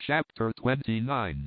Chapter 29.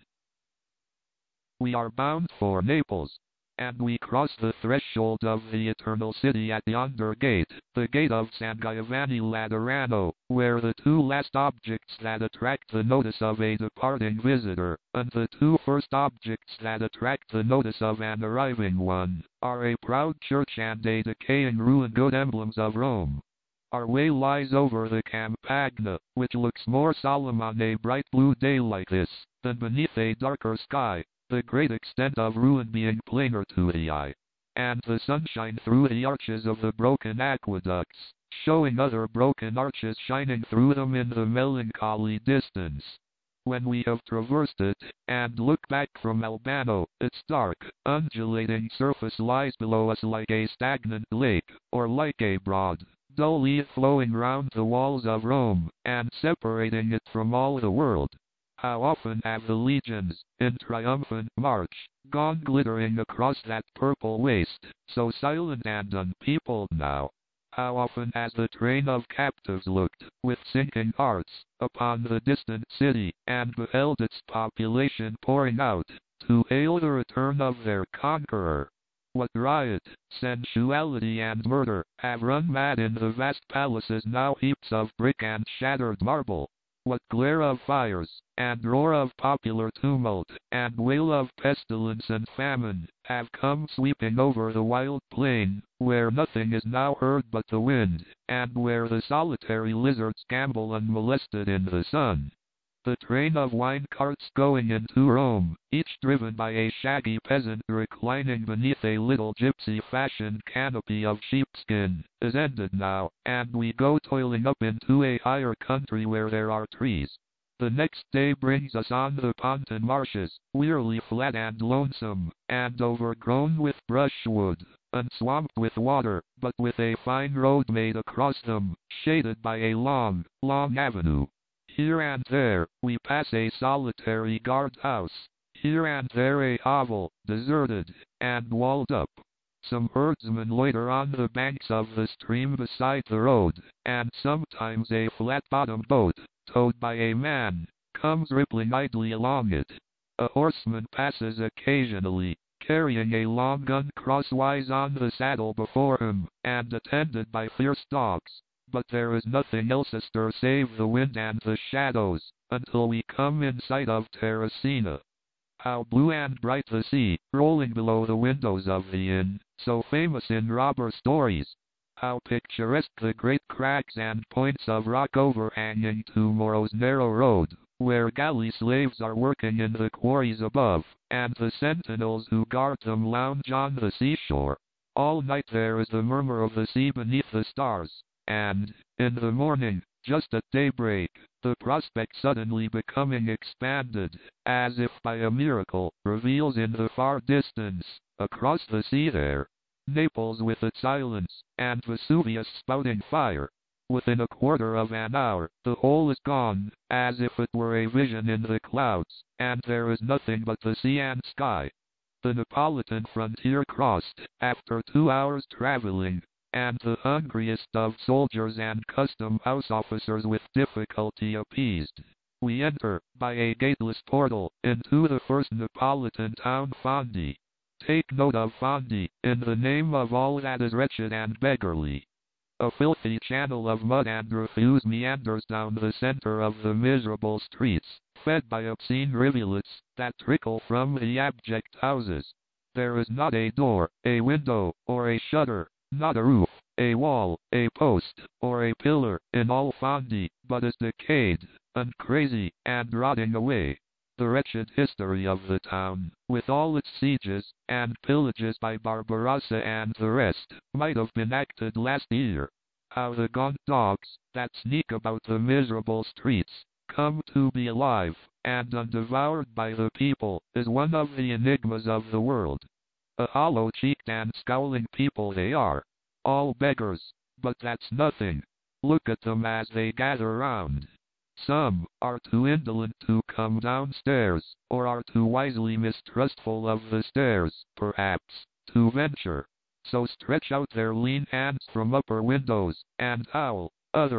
We are bound for Naples, and we cross the threshold of the Eternal City at yonder gate, the gate of San Giovanni Laterano, where the two last objects that attract the notice of a departing visitor, and the two first objects that attract the notice of an arriving one, are a proud church and a decaying ruin, good emblems of Rome. Our way lies over the Campagna, which looks more solemn on a bright blue day like this, than beneath a darker sky, the great extent of ruin being plainer to the eye, and the sunshine through the arches of the broken aqueducts, showing other broken arches shining through them in the melancholy distance. When we have traversed it, and look back from Albano, its dark, undulating surface lies below us like a stagnant lake, or like a broad, dull leaf flowing round the walls of Rome, and separating it from all the world. How often have the legions, in triumphant march, gone glittering across that purple waste, so silent and unpeopled now. How often has the train of captives looked, with sinking hearts, upon the distant city, and beheld its population pouring out, to hail the return of their conqueror. What riot, sensuality and murder, have run mad in the vast palaces now heaps of brick and shattered marble. What glare of fires, and roar of popular tumult, and wail of pestilence and famine, have come sweeping over the wild plain, where nothing is now heard but the wind, and where the solitary lizards gambol unmolested in the sun. The train of wine carts going into Rome, each driven by a shaggy peasant reclining beneath a little gypsy-fashioned canopy of sheepskin, is ended now, and we go toiling up into a higher country where there are trees. The next day brings us on the Pontan marshes, wearily flat and lonesome, and overgrown with brushwood, and swamped with water, but with a fine road made across them, shaded by a long, long avenue. Here and there, we pass a solitary guardhouse. Here and there a hovel, deserted, and walled up. Some herdsmen loiter on the banks of the stream beside the road, and sometimes a flat-bottomed boat, towed by a man, comes rippling idly along it. A horseman passes occasionally, carrying a long gun crosswise on the saddle before him, and attended by fierce dogs. But there is nothing else astir save the wind and the shadows, until we come in sight of Terracina. How blue and bright the sea, rolling below the windows of the inn, so famous in robber stories. How picturesque the great crags and points of rock overhanging tomorrow's narrow road, where galley slaves are working in the quarries above, and the sentinels who guard them lounge on the seashore. All night there is the murmur of the sea beneath the stars. And, in the morning, just at daybreak, the prospect suddenly becoming expanded, as if by a miracle, reveals in the far distance, across the sea there, Naples with its islands, and Vesuvius spouting fire. Within a quarter of an hour, the whole is gone, as if it were a vision in the clouds, and there is nothing but the sea and sky. The Neapolitan frontier crossed, after 2 hours traveling, and the hungriest of soldiers and custom-house officers with difficulty appeased. We enter, by a gateless portal, into the first Neapolitan town, Fondi. Take note of Fondi, in the name of all that is wretched and beggarly. A filthy channel of mud and refuse meanders down the center of the miserable streets, fed by obscene rivulets that trickle from the abject houses. There is not a door, a window, or a shutter, not a roof, a wall, a post, or a pillar, in all Fondi, but is decayed, and crazy, and rotting away. The wretched history of the town, with all its sieges, and pillages by Barbarossa and the rest, might have been acted last year. How the gaunt dogs, that sneak about the miserable streets, come to be alive, and undevoured by the people, is one of the enigmas of the world. A hollow-cheeked and scowling people they are. All beggars, but that's nothing. Look at them as they gather round. Some are too indolent to come downstairs, or are too wisely mistrustful of the stairs, perhaps, to venture. So stretch out their lean hands from upper windows, and howl. Others,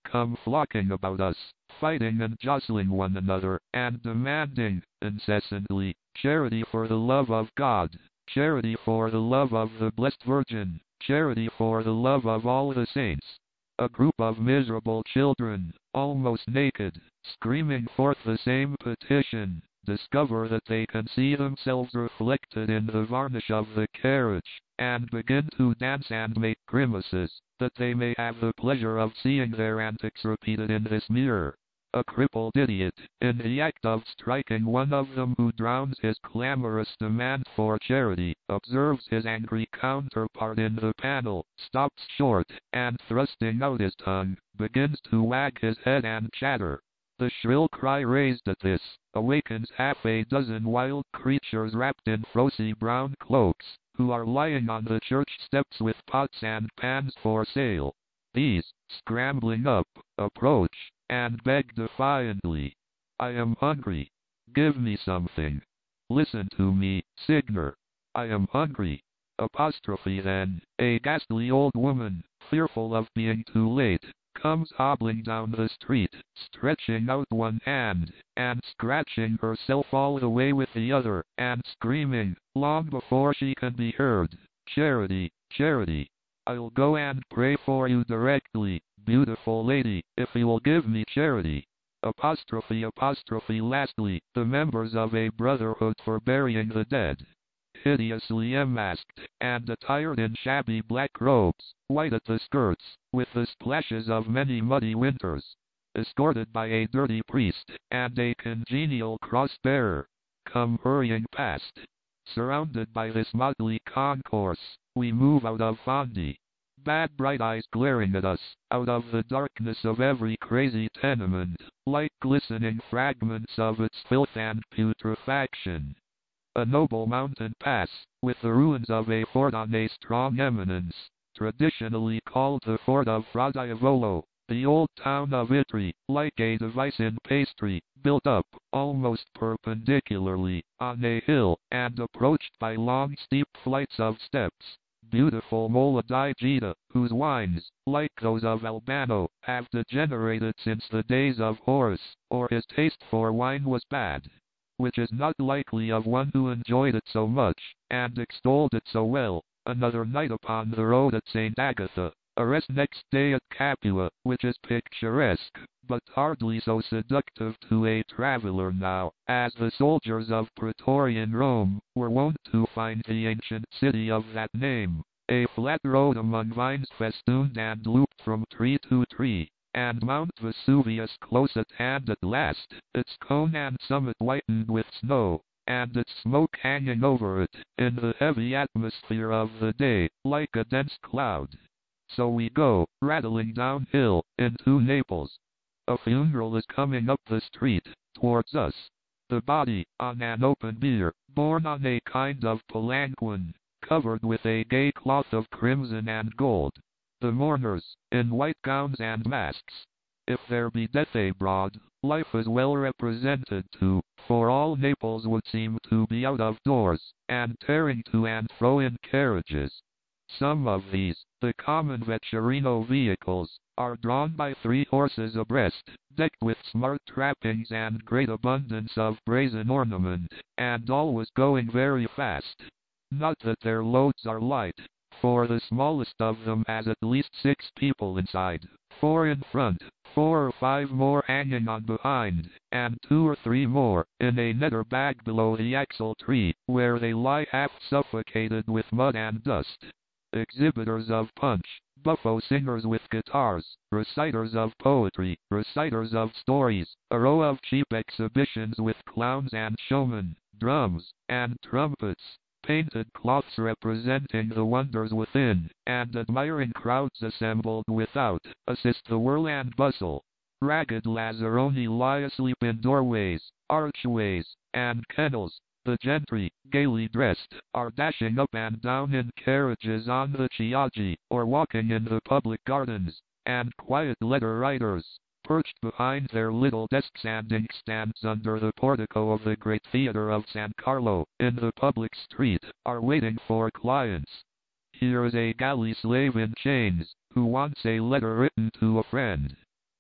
come flocking about us, fighting and jostling one another, and demanding, incessantly, charity for the love of God, charity for the love of the Blessed Virgin, charity for the love of all the saints. A group of miserable children, almost naked, screaming forth the same petition, discover that they can see themselves reflected in the varnish of the carriage, and begin to dance and make grimaces, that they may have the pleasure of seeing their antics repeated in this mirror. A crippled idiot, in the act of striking one of them who drowns his clamorous demand for charity, observes his angry counterpart in the panel, stops short, and thrusting out his tongue, begins to wag his head and chatter. The shrill cry raised at this, awakens half a dozen wild creatures wrapped in frosty brown cloaks, who are lying on the church steps with pots and pans for sale. These, scrambling up, approach, and beg defiantly. I am hungry. Give me something. Listen to me, Signer. I am hungry. Apostrophe then, a ghastly old woman, fearful of being too late, comes hobbling down the street, stretching out one hand, and scratching herself all the way with the other, and screaming, long before she can be heard, charity, charity. I'll go and pray for you directly, beautiful lady, if you will give me charity. Apostrophe lastly, the members of a brotherhood for burying the dead, hideously unmasked, and attired in shabby black robes, white at the skirts, with the splashes of many muddy winters, escorted by a dirty priest, and a congenial cross-bearer, come hurrying past. Surrounded by this motley concourse, we move out of Fondi. Bad bright eyes glaring at us, out of the darkness of every crazy tenement, like glistening fragments of its filth and putrefaction. A noble mountain pass, with the ruins of a fort on a strong eminence, traditionally called the fort of Fra Diavolo, the old town of Itri, like a device in pastry, built up, almost perpendicularly, on a hill, and approached by long steep flights of steps. Beautiful Mola di Gita, whose wines, like those of Albano, have degenerated since the days of Horace, or his taste for wine was bad, which is not likely of one who enjoyed it so much, and extolled it so well. Another night upon the road at St. Agatha, a rest next day at Capua, which is picturesque, but hardly so seductive to a traveler now, as the soldiers of Praetorian Rome were wont to find the ancient city of that name, a flat road among vines festooned and looped from tree to tree, and Mount Vesuvius close at hand at last, its cone and summit whitened with snow, and its smoke hanging over it, in the heavy atmosphere of the day, like a dense cloud. So we go, rattling downhill, into Naples. A funeral is coming up the street, towards us. The body, on an open bier, borne on a kind of palanquin, covered with a gay cloth of crimson and gold. The mourners, in white gowns and masks. If there be death abroad, life is well represented too, for all Naples would seem to be out of doors, and tearing to and fro in carriages. Some of these, the common vetturino vehicles, are drawn by 3 horses abreast, decked with smart trappings and great abundance of brazen ornament, and always going very fast. Not that their loads are light, for the smallest of them has at least 6 people inside, 4 in front, 4 or 5 more hanging on behind, and 2 or 3 more in a netter bag below the axle tree, where they lie half suffocated with mud and dust. Exhibitors of punch, buffo singers with guitars, reciters of poetry, reciters of stories, a row of cheap exhibitions with clowns and showmen, drums, and trumpets, painted cloths representing the wonders within, and admiring crowds assembled without, assist the whirl and bustle. Ragged lazzaroni lie asleep in doorways, archways, and kennels. The gentry, gaily dressed, are dashing up and down in carriages on the Chioggi, or walking in the public gardens, and quiet letter writers, perched behind their little desks and inkstands under the portico of the great theater of San Carlo, in the public street, are waiting for clients. Here is a galley slave in chains, who wants a letter written to a friend.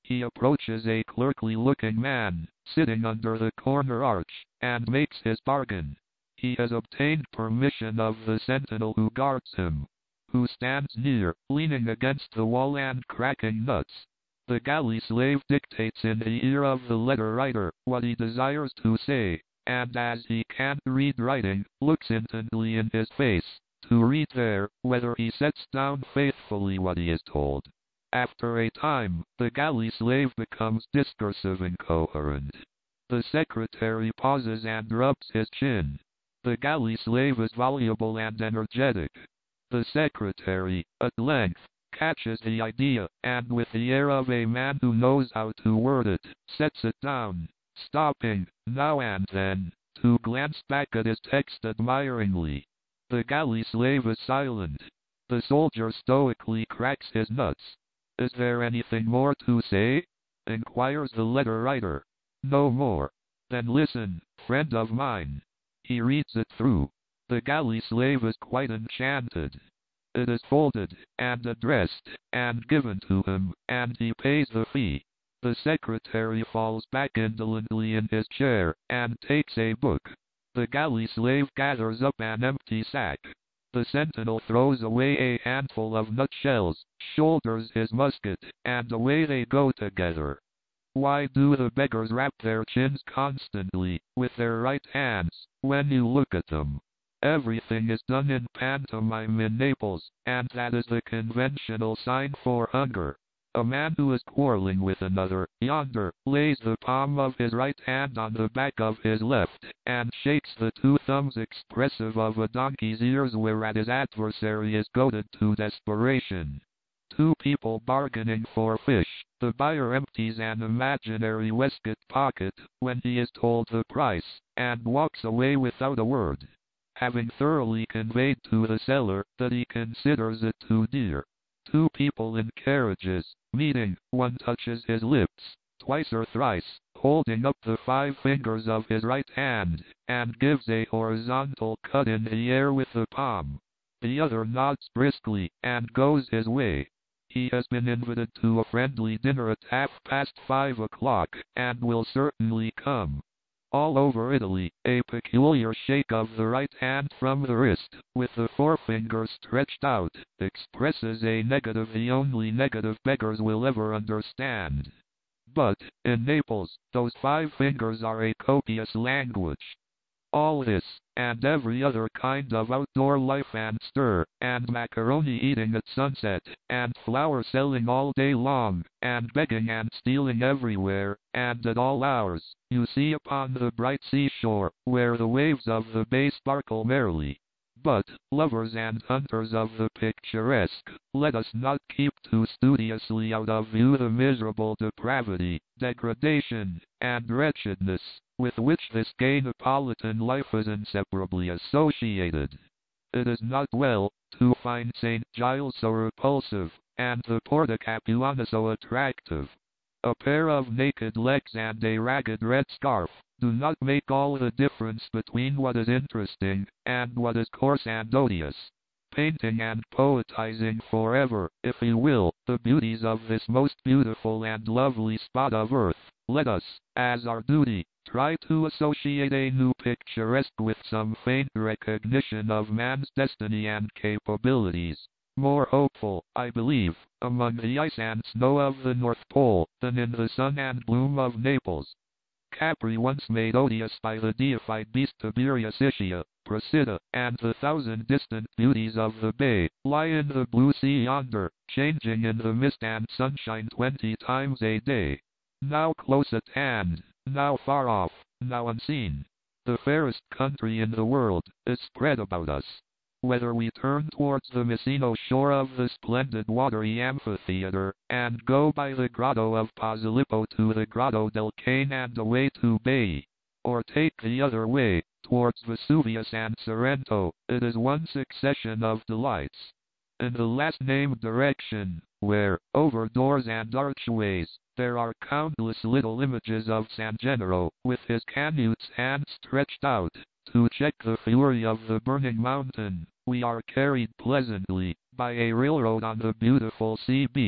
He approaches a clerkly-looking man, sitting under the corner arch, and makes his bargain. He has obtained permission of the sentinel who guards him, who stands near, leaning against the wall and cracking nuts. The galley slave dictates in the ear of the letter writer what he desires to say, and as he can't read writing, looks intently in his face, to read there whether he sets down faithfully what he is told. After a time, the galley slave becomes discursive and coherent. The secretary pauses and rubs his chin. The galley slave is voluble and energetic. The secretary, at length, catches the idea, and with the air of a man who knows how to word it, sets it down, stopping, now and then, to glance back at his text admiringly. The galley slave is silent. The soldier stoically cracks his nuts. "Is there anything more to say?" inquires the letter writer. "No more." "Then listen, friend of mine." He reads it through. The galley slave is quite enchanted. It is folded, and addressed, and given to him, and he pays the fee. The secretary falls back indolently in his chair, and takes a book. The galley slave gathers up an empty sack. The sentinel throws away a handful of nutshells, shoulders his musket, and away they go together. Why do the beggars rap their chins constantly, with their right hands, when you look at them? Everything is done in pantomime in Naples, and that is the conventional sign for hunger. A man who is quarreling with another, yonder, lays the palm of his right hand on the back of his left, and shakes the two thumbs expressive of a donkey's ears, whereat his adversary is goaded to desperation. Two people bargaining for fish, the buyer empties an imaginary waistcoat pocket when he is told the price, and walks away without a word, having thoroughly conveyed to the seller that he considers it too dear. Two people in carriages, meeting, one touches his lips, twice or thrice, holding up the 5 fingers of his right hand, and gives a horizontal cut in the air with the palm. The other nods briskly, and goes his way. He has been invited to a friendly dinner at 5:30 o'clock, and will certainly come. All over Italy, a peculiar shake of the right hand from the wrist, with the forefinger stretched out, expresses a negative, the only negative beggars will ever understand. But, in Naples, those 5 fingers are a copious language. All this, and every other kind of outdoor life and stir, and macaroni eating at sunset, and flour selling all day long, and begging and stealing everywhere, and at all hours, you see upon the bright seashore, where the waves of the bay sparkle merrily. But, lovers and hunters of the picturesque, let us not keep too studiously out of view the miserable depravity, degradation, and wretchedness with which this gay Neapolitan life is inseparably associated. It is not well to find St. Giles so repulsive, and the Porta Capuana so attractive. A pair of naked legs and a ragged red scarf do not make all the difference between what is interesting and what is coarse and odious. Painting and poetizing forever, if you will, the beauties of this most beautiful and lovely spot of earth, let us, as our duty, try to associate a new picturesque with some faint recognition of man's destiny and capabilities. More hopeful, I believe, among the ice and snow of the North Pole, than in the sun and bloom of Naples. Capri, once made odious by the deified beast Tiberius Ischia, Procida, and the 1,000 distant beauties of the bay, lie in the blue sea yonder, changing in the mist and sunshine 20 times a day. Now close at hand, now far off, now unseen. The fairest country in the world is spread about us. Whether we turn towards the Messino shore of the splendid watery amphitheater, and go by the grotto of Posillipo to the Grotto del Cane and away to Baiae, or take the other way, towards Vesuvius and Sorrento, it is one succession of delights. In the last named direction, where, over doors and archways, there are countless little images of San Gennaro, with his Canute's hand stretched out, to check the fury of the burning mountain, we are carried pleasantly, by a railroad on the beautiful sea beach,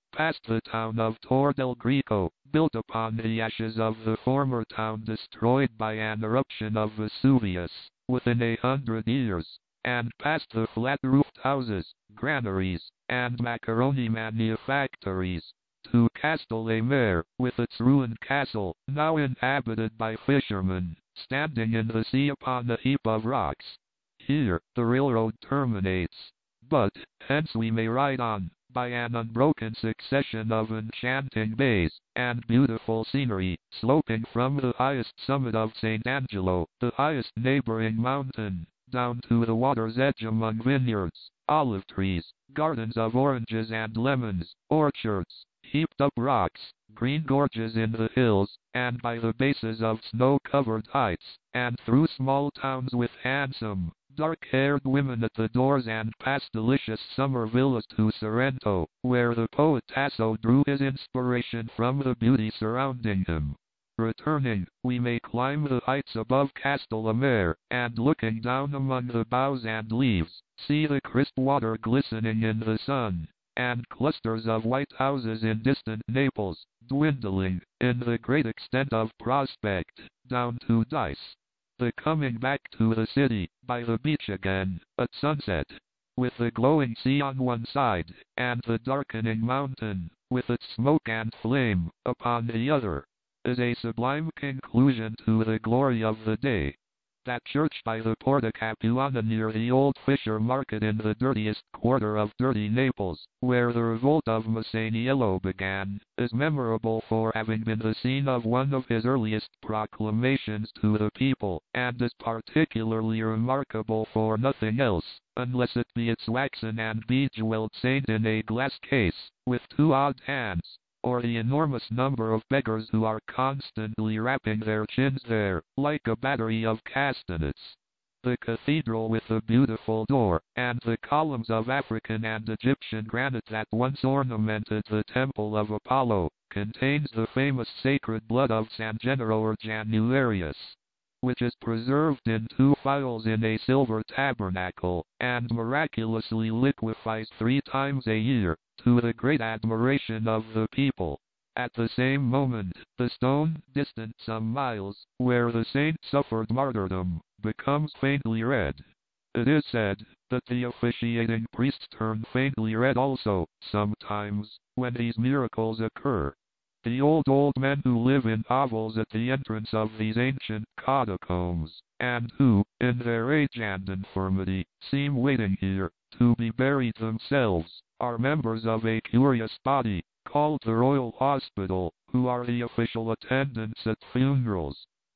past the town of Tor del Greco, built upon the ashes of the former town destroyed by an eruption of Vesuvius, within 100 years, and past the flat-roofed houses, granaries, and macaroni manufactories, to Castellamare, with its ruined castle, now inhabited by fishermen, standing in the sea upon a heap of rocks. Here, the railroad terminates. But, hence we may ride on, by an unbroken succession of enchanting bays, and beautiful scenery, sloping from the highest summit of St. Angelo, the highest neighboring mountain, down to the water's edge among vineyards, olive trees, gardens of oranges and lemons, orchards, heaped up rocks, green gorges in the hills, and by the bases of snow-covered heights, and through small towns with handsome, dark-haired women at the doors, and past delicious summer villas to Sorrento, where the poet Tasso drew his inspiration from the beauty surrounding him. Returning, we may climb the heights above Castellamare, and looking down among the boughs and leaves, see the crisp water glistening in the sun, and clusters of white houses in distant Naples, dwindling, in the great extent of prospect, down to Dice. The coming back to the city, by the beach again, at sunset, with the glowing sea on one side, and the darkening mountain, with its smoke and flame, upon the other, is a sublime conclusion to the glory of the day. That church by the Porta Capuana near the old Fisher Market in the dirtiest quarter of dirty Naples, where the revolt of Masaniello began, is memorable for having been the scene of one of his earliest proclamations to the people, and is particularly remarkable for nothing else, unless it be its waxen and bejeweled saint in a glass case, with two odd hands, or the enormous number of beggars who are constantly rapping their chins there, like a battery of castanets. The cathedral with the beautiful door, and the columns of African and Egyptian granite that once ornamented the temple of Apollo, contains the famous sacred blood of San Gennaro or Januarius, which is preserved in 2 phials in a silver tabernacle, and miraculously liquefies 3 times a year, to the great admiration of the people. At the same moment, the stone, distant some miles, where the saint suffered martyrdom, becomes faintly red. It is said that the officiating priests turn faintly red also, sometimes, when these miracles occur. The old men who live in hovels at the entrance of these ancient catacombs, and who, in their age and infirmity, seem waiting here, to be buried themselves, are members of a curious body, called the Royal Hospital, who are the official attendants at funerals.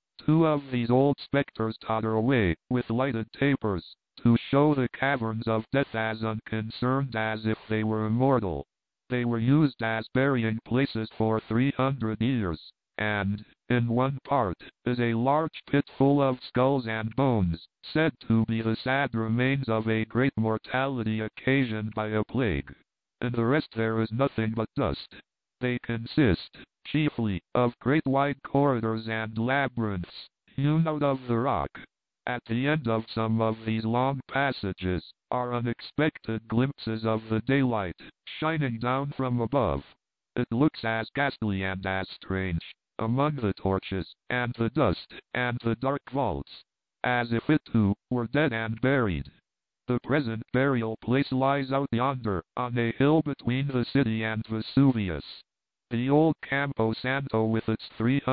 2 of these old specters totter away, with lighted tapers, to show the caverns of death as unconcerned as if they were immortal. They were used as burying places for 300 years, and, in one part, is a large pit full of skulls and bones, said to be the sad remains of a great mortality occasioned by a plague. In the rest there is nothing but dust. They consist, chiefly, of great wide corridors and labyrinths, hewn out of the rock. At the end of some of these long passages, are unexpected glimpses of the daylight, shining down from above. It looks as ghastly and as strange, among the torches, and the dust, and the dark vaults, as if it too were dead and buried. The present burial place lies out yonder, on a hill between the city and Vesuvius. The old Campo Santo with its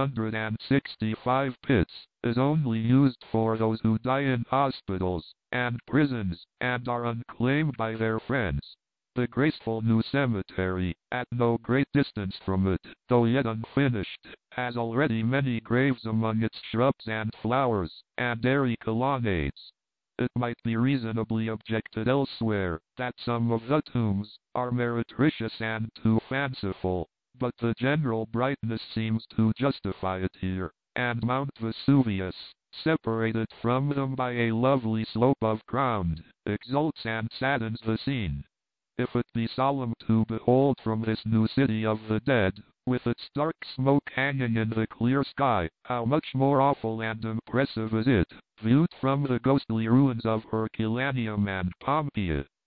365 pits, is only used for those who die in hospitals, and prisons, and are unclaimed by their friends. The graceful new cemetery, at no great distance from it, though yet unfinished, has already many graves among its shrubs and flowers, and airy colonnades. It might be reasonably objected elsewhere, that some of the tombs are meretricious and too fanciful, but the general brightness seems to justify it here, and Mount Vesuvius, separated from them by a lovely slope of ground, exalts and saddens the scene. If it be solemn to behold from this new city of the dead, with its dark smoke hanging in the clear sky, how much more awful and impressive is it, viewed from the ghostly ruins of Herculaneum and Pompeii.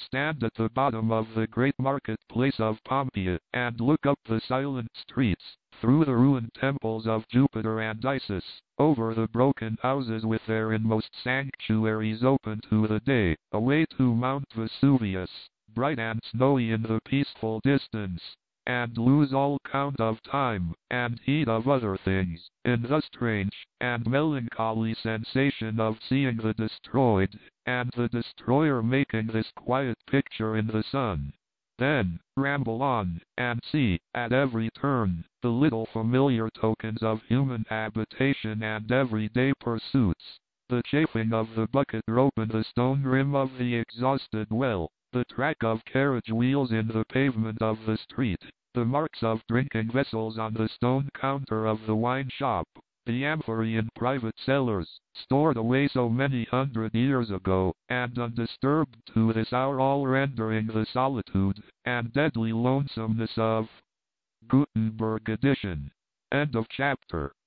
stand at the bottom of the great marketplace of Pompeii, and look up the silent streets, through the ruined temples of Jupiter and Isis, over the broken houses with their inmost sanctuaries open to the day, away to Mount Vesuvius, bright and snowy in the peaceful distance, and lose all count of time, and heed of other things, in the strange and melancholy sensation of seeing the destroyed, and the destroyer making this quiet picture in the sun. Then, ramble on, and see, at every turn, the little familiar tokens of human habitation and everyday pursuits. The chafing of the bucket rope in the stone rim of the exhausted well, the track of carriage wheels in the pavement of the street, the marks of drinking vessels on the stone counter of the wine shop, the amphorae in private cellars, stored away so many 100 years ago, and undisturbed to this hour, all rendering the solitude and deadly lonesomeness of Gutenberg edition. End of chapter.